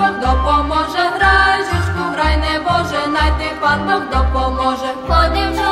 Бог допоможе. Грай, жучку, грай, не Боже, най ти пан Бог допоможе. Ходив